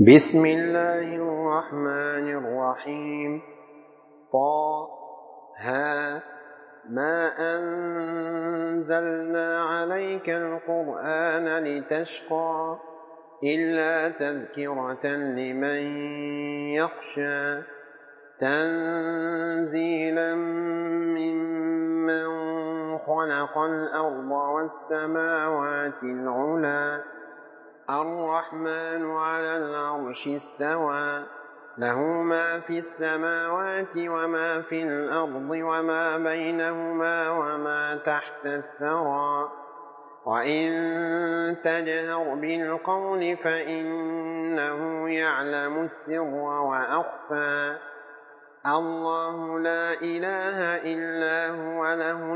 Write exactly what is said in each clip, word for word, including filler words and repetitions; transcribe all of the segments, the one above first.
بسم الله الرحمن الرحيم. طه ما أنزلنا عليك القرآن لتشقى إلا تذكرة لمن يخشى تنزيلا ممن خلق الأرض والسماوات العلى الرحمن على العرش استوى له ما في السماوات وما في الأرض وما بينهما وما تحت الثرى وإن تجهر بالقول فإنه يعلم السر وأخفى الله لا إله إلا هو له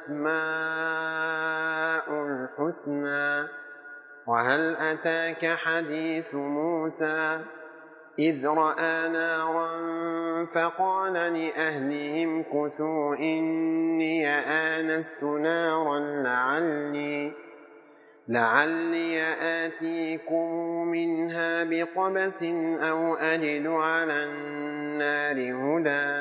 الأسماء الحسنى وهل أتاك حديث موسى إذ رأى نارا فقال لأهلهم كثوا إني آنست نارا لعلي, لعلي آتيكم منها بقبس أو أجد على النار هدى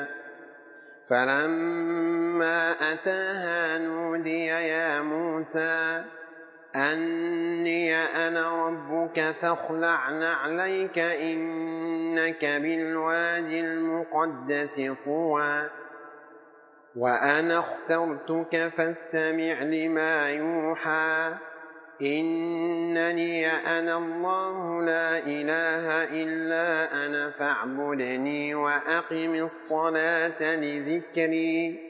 فلما أتاها نودي يا موسى أني أنا ربك فاخلع نعليك إنك بالوادي المقدس طوى وأنا اخترتك فاستمع لما يوحى إنني أنا الله لا إله إلا أنا فاعبدني وأقم الصلاة لذكري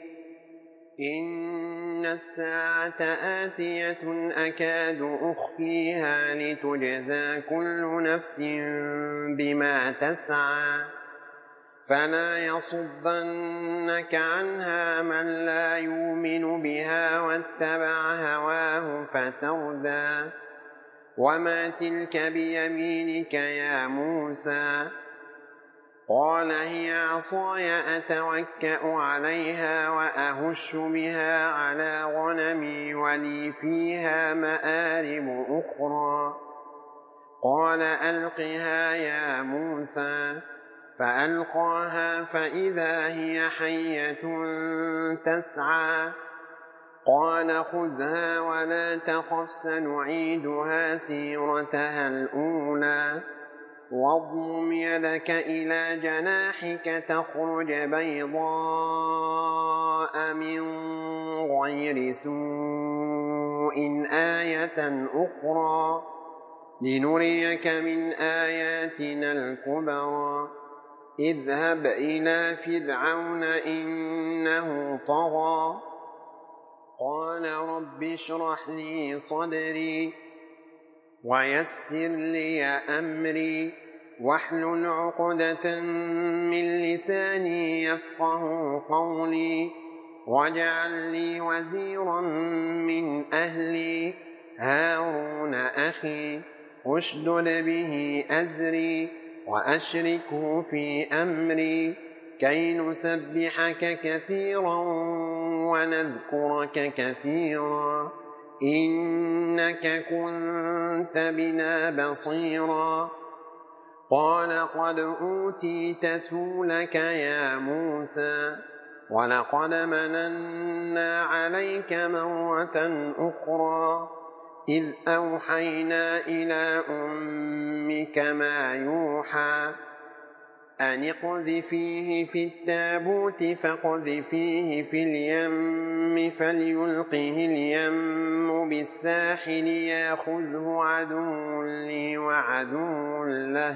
إن الساعة آتية أكاد أخفيها لتجزى كل نفس بما تسعى فلا يصدنك عنها من لا يؤمن بها واتبع هواه فتردى وما تلك بيمينك يا موسى قال هي عصاي أتوكأ عليها وأهش بها على غنمي ولي فيها مآرب أخرى قال ألقها يا موسى فألقاها فإذا هي حية تسعى قال خذها ولا تخف سنعيدها سيرتها الأولى واضمم يدك إلى جناحك تخرج بيضاء من غير سوء آية أخرى لنريك من آياتنا الكبرى اذهب إلى فرعون إنه طغى قال رب اشرح لي صدري ويسر لي أمري واحلل عقدة من لساني يفقه قولي واجعل لي وزيرا من أهلي هارون أخي اشدد به أزري وأشركه في أمري كي نسبحك كثيرا ونذكرك كثيرا إنك كنت بنا بصيرا قال قد أوتيت سؤلك يا موسى ولقد مننا عليك مرة أخرى إذ أوحينا إلى أمك ما يوحى أن اقذفيه في التابوت فاقذفيه في اليم فليلقه اليم بالساحل ياخذه عدو لي وعدو له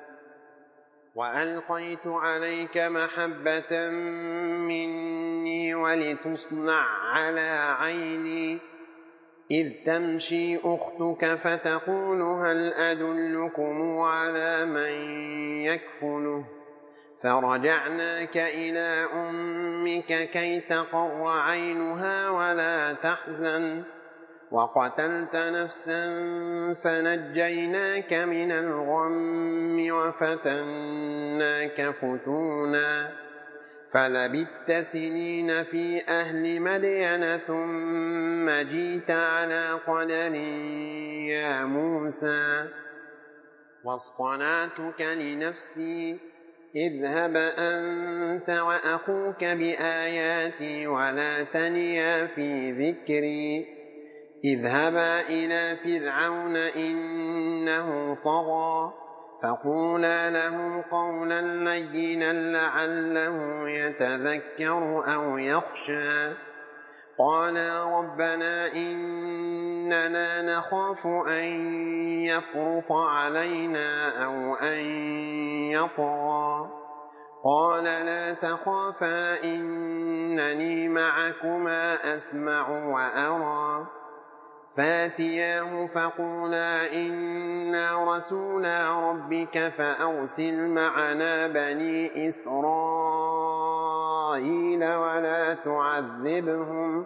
وألقيت عليك محبة مني ولتصنع على عيني إذ تمشي أختك فتقول هل أدلكم على من يكفله فرجعناك إلى أمك كي تقر عينها ولا تحزن وقتلت نفسا فنجيناك من الغم وفتناك فتونا فلبثت سنين في أهل مدين ثم جئت على قدر يا موسى واصطنعتك لنفسي اذهب أنت وأخوك بآياتي ولا تنيا في ذكري اذهبا إلى فرعون إنه طغى فقولا له قولا لينا لعله يتذكر أو يخشى قالا ربنا إننا نخاف أن يفرط علينا أو أن يطغى قال لا تخافا إنني معكما أسمع وأرى فاتياه فقولا إنا رسولا ربك فأرسل معنا بني إسرائيل ولا تعذبهم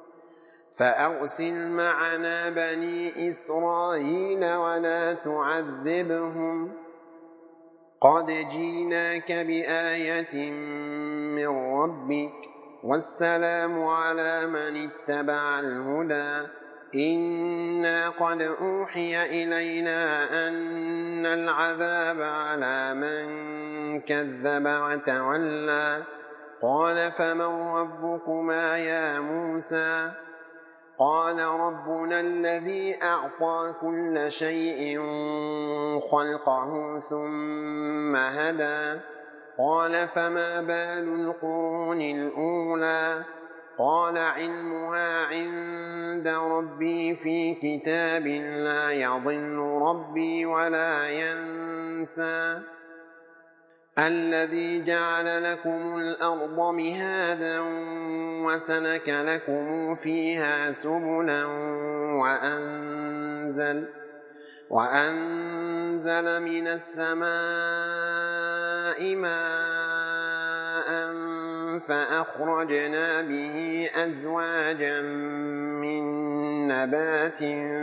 فأرسل معنا بني إسرائيل ولا تعذبهم قد جيناك بآية من ربك والسلام على من اتبع الهدى إنا قد أوحي إلينا أن العذاب على من كذب وتولى قال فمن ربكما يا موسى قال ربنا الذي أعطى كل شيء خلقه ثم هدى قال فما بال القرون الأولى قال علمها عند ربي في كتاب لا يضل ربي ولا ينسى الذي جعل لكم الأرض مهادا وسلك لكم فيها سبلا وأنزل, وأنزل من السماء ماء فأخرجنا به أزواجا من نبات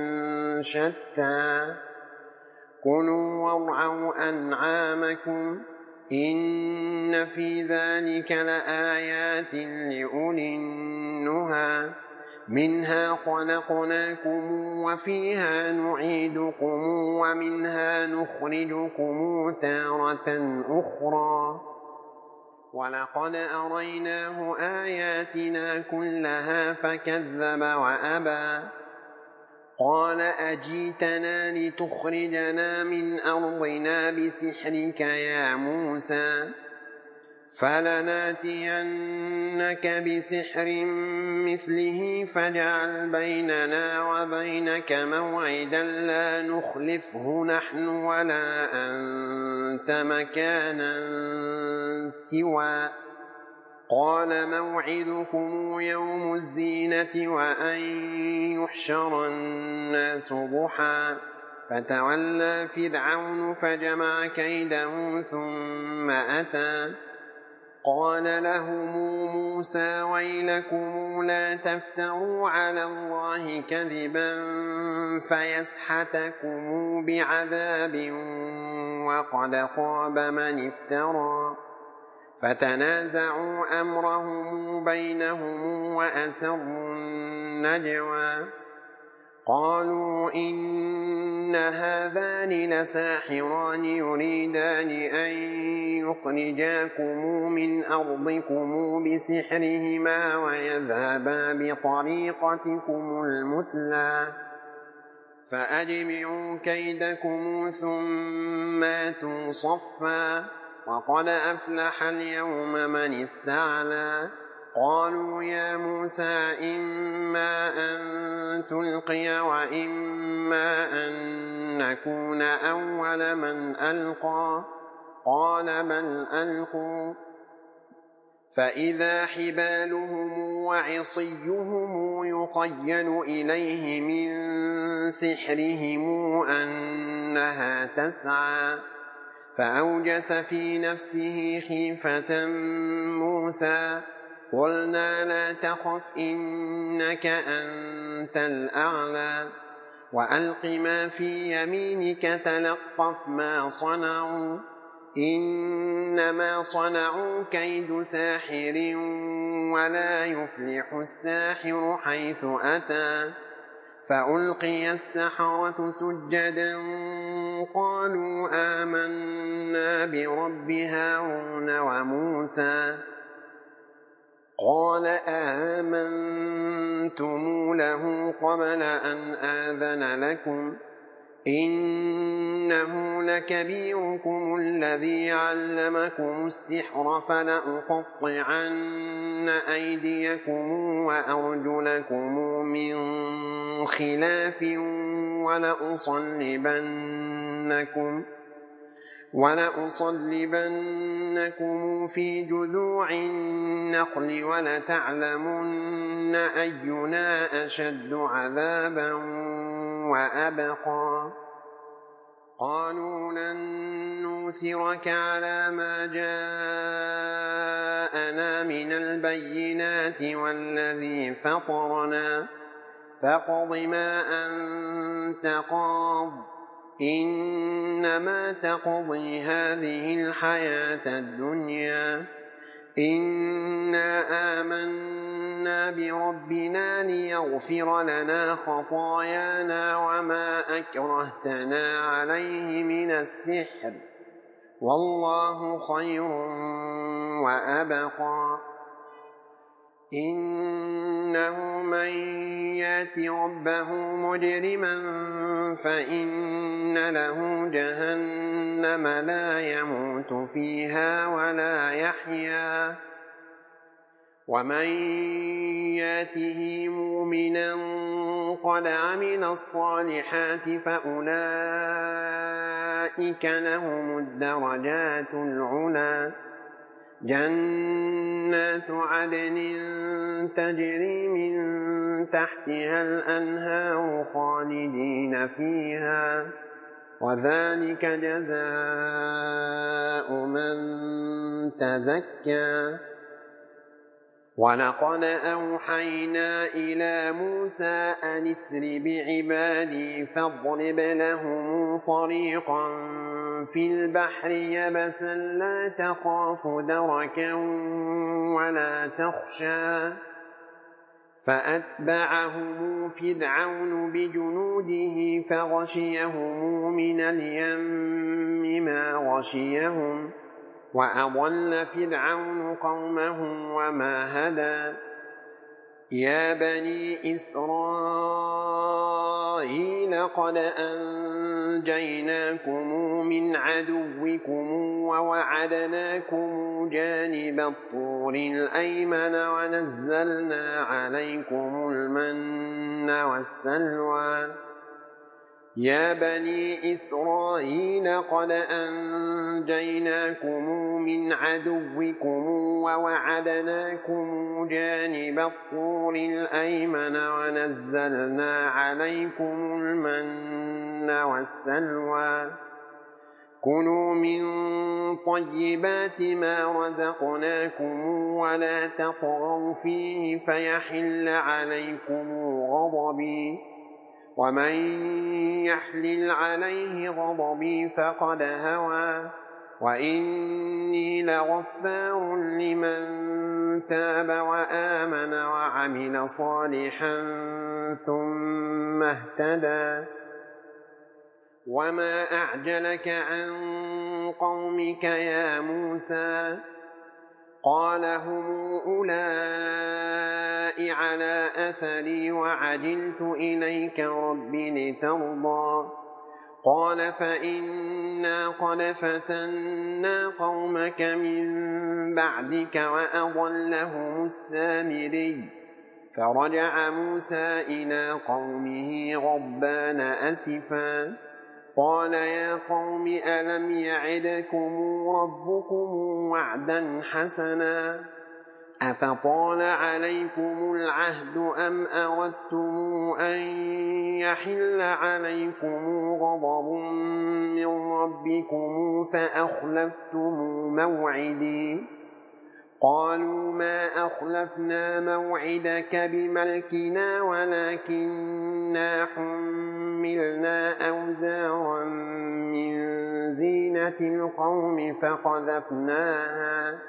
شتى كلوا وارعوا أنعامكم إن في ذلك لآيات لأولي النهى منها خلقناكم وفيها نعيدكم ومنها نخرجكم تارة أخرى ولقد أريناه آياتنا كلها فكذب وأبى قال أجيتنا لتخرجنا من أرضنا بسحرك يا موسى فلناتينك بسحر مثله فاجعل بيننا وبينك موعدا لا نخلفه نحن ولا أنت مكانا سوى قال موعدكم يوم الزينة وأن يحشر الناس ضحى فتولى فرعون فجمع كيده ثم أتى قال لهم موسى ويلكم لا تفتروا على الله كذبا فيسحتكم بعذاب وقد خاب من افترى فتنازعوا أمرهم بينهم وأسروا النجوى قالوا إن هذان لساحران يريدان أن يخرجاكم من أرضكم بسحرهما ويذهبا بطريقتكم المثلى فأجمعوا كيدكم ثم أتوا صفا وقد أفلح اليوم من استعلى قالوا يا موسى إما أن تلقي وإما أن نكون أول من ألقى قال بل ألقوا فإذا حبالهم وعصيهم يخيل إليه من سحرهم أنها تسعى فأوجس في نفسه خيفة موسى قلنا لا تخف إنك أنت الأعلى وألق ما في يمينك تلقف ما صنعوا إنما صنعوا كيد ساحر ولا يفلح الساحر حيث أتى فألقي السحرة سجدا قالوا آمنا برب هارون وموسى قال آمنتم له قبل أن آذن لكم إنه لكبيركم الذي علمكم السحر فلأقطعن أيديكم وأرجلكم من خلاف ولأصلبنكم ولأصلبنكم في جذوع النخل ولتعلمن أينا أشد عذابا وأبقى قالوا لن نؤثرك على ما جاءنا من البينات والذي فطرنا فاقض ما أنت قاض إنما تقضي هذه الحياة الدنيا إنا آمنا بربنا ليغفر لنا خطايانا وما أكرهتنا عليه من السحر والله خير وأبقى إنه من يات ربه مجرما فإن له جهنم لا يموت فيها ولا يحيا ومن ياته مؤمنا قد عمل الصالحات فأولئك لهم الدرجات العلى جنات عدن تجري من تحتها الأنهار خالدين فيها وذلك جزاء من تزكى ولقد أوحينا إلى موسى أن اسر بعبادي فاضرب لهم طريقا في البحر يبسا لا تخاف دركا ولا تخشى فأتبعهم فرعون بجنوده فغشيهم من اليم ما غشيهم وأضل فرعون قومه وما هدى يا بني إسرائيل قد أنجيناكم من عدوكم ووعدناكم جانب الطور الأيمن ونزلنا عليكم المن والسلوى يا بني إسرائيل قد أنجيناكم من عدوكم ووعدناكم جانب الطور الأيمن ونزلنا عليكم المن والسلوى كلوا من طيبات ما رزقناكم ولا تطغوا فيه فيحل عليكم غضبي ومن يحلل عليه غضبي فقد هوى وإني لغفار لمن تاب وآمن وعمل صالحا ثم اهتدى وما أعجلك عن قومك يا موسى قال هم أولئك على أثري وعجلت إليك رب لترضى قال فإنا قد فتنا قومك من بعدك وأضلهم السامري فرجع موسى إلى قومه غضبان أسفا قال يا قوم ألم يعدكم ربكم وعدا حسنا أفطال عليكم العهد أم أردتم أن يحل عليكم غضب من ربكم فأخلفتم موعدي قالوا ما أخلفنا موعدك بملكنا ولكننا حملنا أوزارا من زينة القوم فقذفناها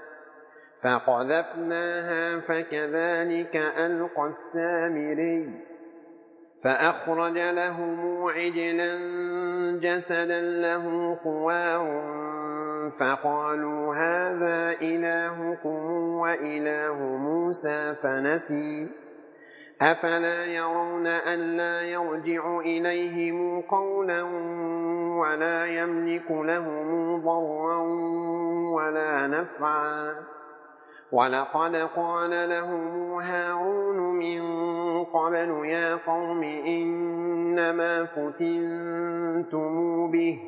فقذفناها فكذلك ألقى السامري فأخرج لهم عجلا جسدا له خوار فقالوا هذا إلهكم وإله موسى فنسي أفلا يرون ألا يرجع إليهم قولا ولا يملك لهم ضرا ولا نفعا ولقد قال لهم هارون من قبل يا قوم إنما فتنتم به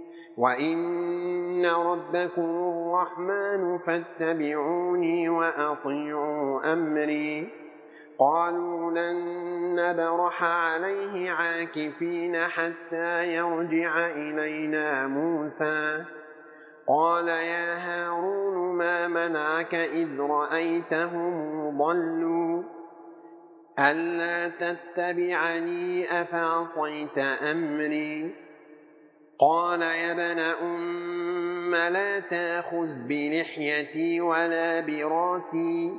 وإن ربكم الرحمن فاتبعوني وأطيعوا أمري قالوا لن نبرح عليه عاكفين حتى يرجع إلينا موسى قال يا هارون ما منعك إذ رأيتهم ضلوا ألا تتبعني أفعصيت أمري قال يا ابن أم لا تأخذ بلحيتي ولا براسي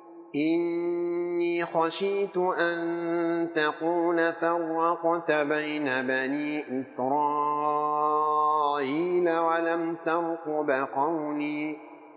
إني خشيت أن تقول فرقت بين بني إسرائيل ولم ترقب قولي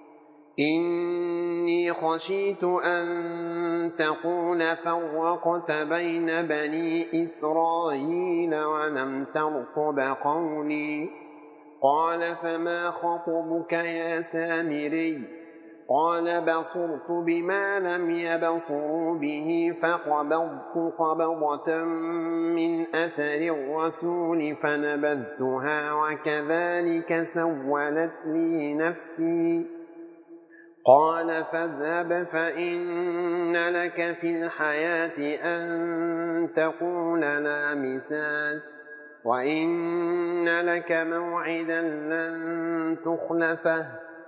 إني خشيت أن تقول فرقت بين بني إسرائيل ولم ترقب قولي قال فما خطبك يا سامري قال بصرت بما لم يبصروا به فقبضت قبضة من أثر الرسول فنبذتها وكذلك سولت لي نفسي قال فاذهب فإن لك في الحياة أن تقول لا مساس وإن لك موعدا لن تخلفه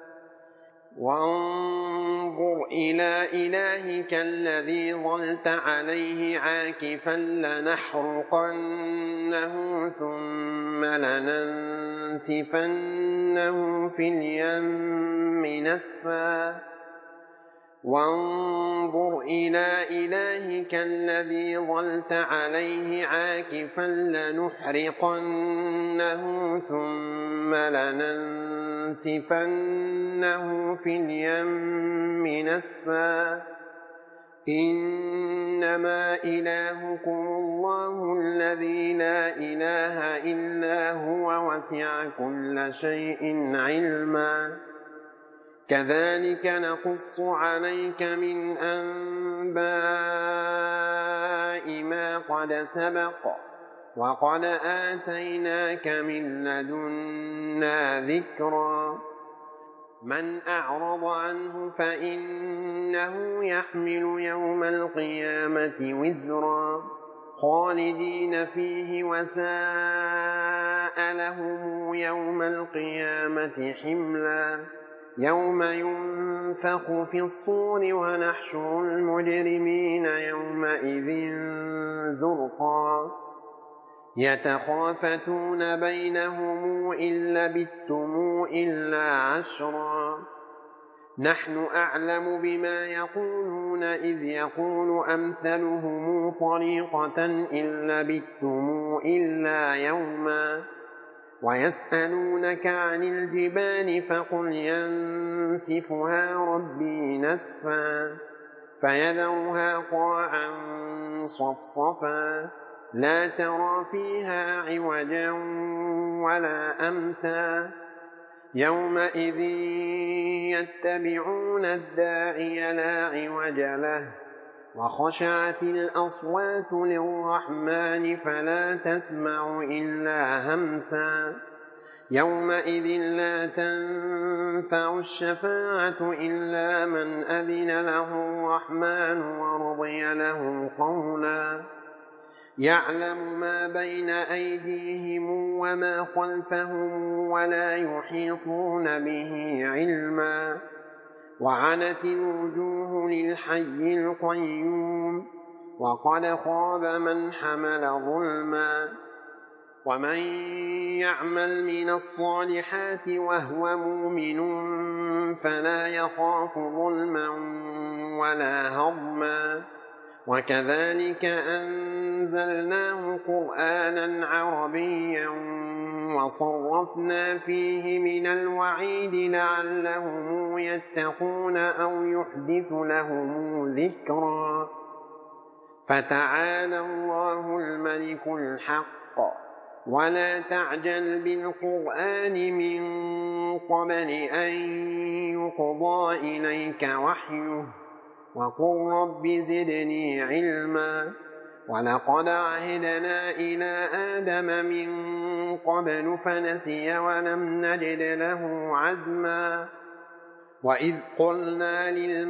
وانظر إلى إلهك الذي ظلت عليه عاكفا لنحرقنه ثم لننسفنه في اليم نسفا وانظر إلى إلهك الذي ظلت عليه عاكفا لنحرقنه ثم لننسفنه في اليم نسفا إنما إلهكم الله الذي لا إله إلا هو وسع كل شيء علما كذلك نقص عليك من أنباء ما قد سبق وقد آتيناك من لدنا ذكرا من أعرض عنه فإنه يحمل يوم القيامة وزرا خالدين فيه وساء لهم يوم القيامة حملا يوم ينفخ في الصور ونحشر المجرمين يومئذ زرقا يتخافتون بينهم إن لبثتم إلا عشرا نحن أعلم بما يقولون إذ يقول أمثلهم طريقة إن لبثتم إلا يوما ويسألونك عن الجبال فقل ينسفها ربي نسفا فيذرها قاعا صفصفا لا ترى فيها عوجا ولا أمتا يومئذ يتبعون الداعي لا عوج له وخشعت الأصوات للرحمن فلا تسمع إلا همسا يومئذ لا تنفع الشفاعة إلا من أذن له الرحمن ورضي له قولا يعلم ما بين أيديهم وما خلفهم ولا يحيطون به علما وعنت الوجوه للحي القيوم وقد خاب من حمل ظلما ومن يعمل من الصالحات وهو مؤمن فلا يخاف ظلما ولا هضما وكذلك أنزلناه قرآنا عربيا وصرفنا فيه من الوعيد لعلهم يتقون أو يحدث لهم ذكرا فتعالى الله الملك الحق ولا تعجل بالقرآن من قبل أن يقضى إليك وحيه وقل رب زدني علما ولقد عهدنا إلى آدم من قبل فنسي ولم نجد له عزما وإذ قلنا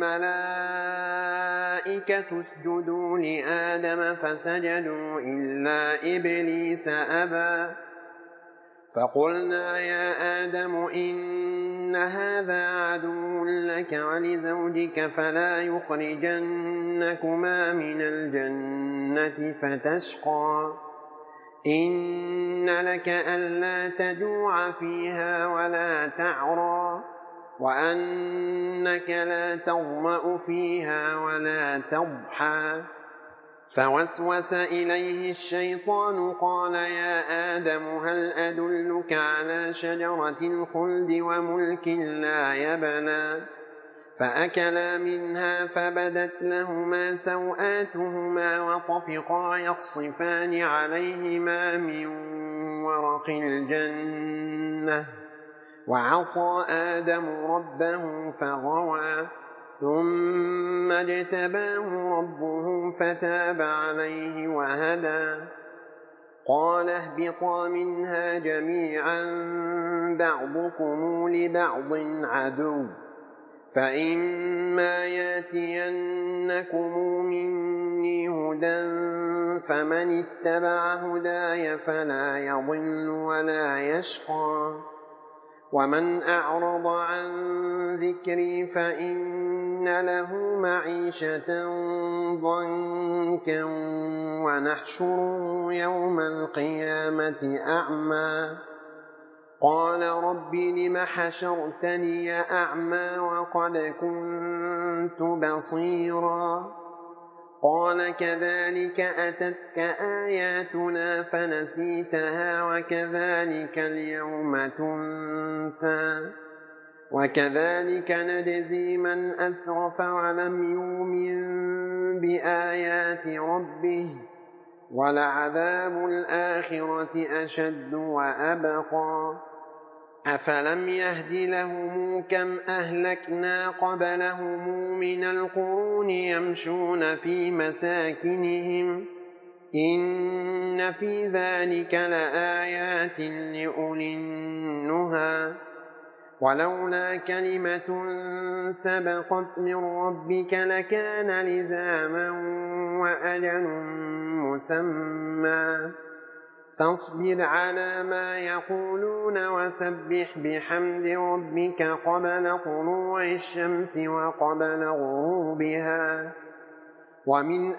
للملائكة اسجدوا لآدم فسجدوا إلا إبليس أبى فقلنا يا آدم إن هذا عدو لك ولزوجك فلا يخرجنكما من الجنة فتشقى إن لك ألا تجوع فيها ولا تعرى وأنك لا تظمأ فيها ولا تضحى فوسوس إليه الشيطان قال يا آدم هل أدلك على شجرة الخلد وملك لا يبلى فأكلا منها فبدت لهما سوآتهما وطفقا يخصفان عليهما من ورق الجنة وعصى آدم ربه فغوى ثم اجتباه ربه فتاب عليه وهدى قال اهبطا منها جميعا بعضكم لبعض عدو فإما ياتينكم مني هدى فمن اتبع هداي فلا يضل ولا يشقى ومن أعرض عن ذكري فإن له معيشة ضنكا ونحشره يوم القيامة أعمى قال رب لم حشرتني أعمى وقد كنت بصيرا قال كذلك أتتك آياتنا فنسيتها وكذلك اليوم تنسى وكذلك نجزي من أسرف ولم يؤمن بآيات ربه ولعذاب الآخرة أشد وأبقى أفلم يهد لهم كم أهلكنا قبلهم من القرون يمشون في مساكنهم إن في ذلك لآيات لأولي النهى ولولا كلمة سبقت من ربك لكان لزاما وأجل مسمى فاصبر على ما يقولون وسبح بحمد ربك قبل طلوع الشمس وقبل غروبها ومن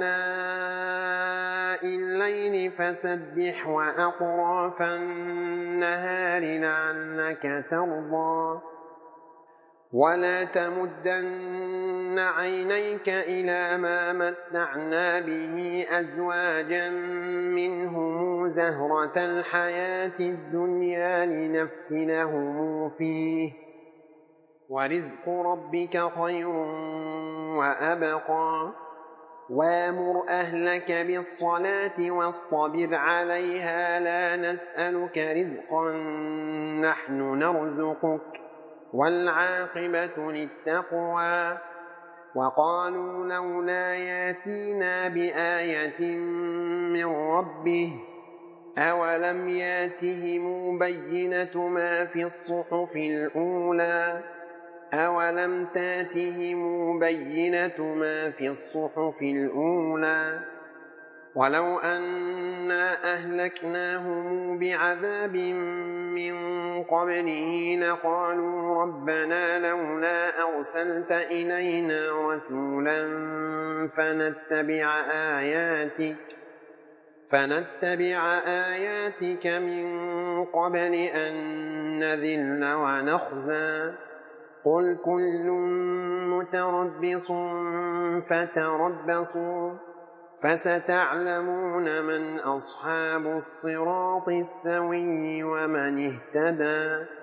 آناء الليل فسبح وأطراف النهار لعلك ترضى ولا تمدن عينيك إلى ما متعنا به أزواجا منهم زهرة الحياة الدنيا لنفتنهم فيه ورزق ربك خير وأبقى وامر أهلك بالصلاة واصطبر عليها لا نسألك رزقا نحن نرزقك والعاقبة للتقوى وقالوا لولا ياتينا بآية من ربه أولم ياتهم بينة ما في الصحف الأولى أولم تاتهم بينة ما في الصحف الأولى ولو أنا أهلكناهم بعذاب من قبله لقالوا ربنا لولا أرسلت إلينا رسولا فنتبع آياتك فنتبع آياتك من قبل أن نذل ونخزى قل كل متربص فتربصوا فستعلمون من أصحاب الصراط السوي ومن اهتدى.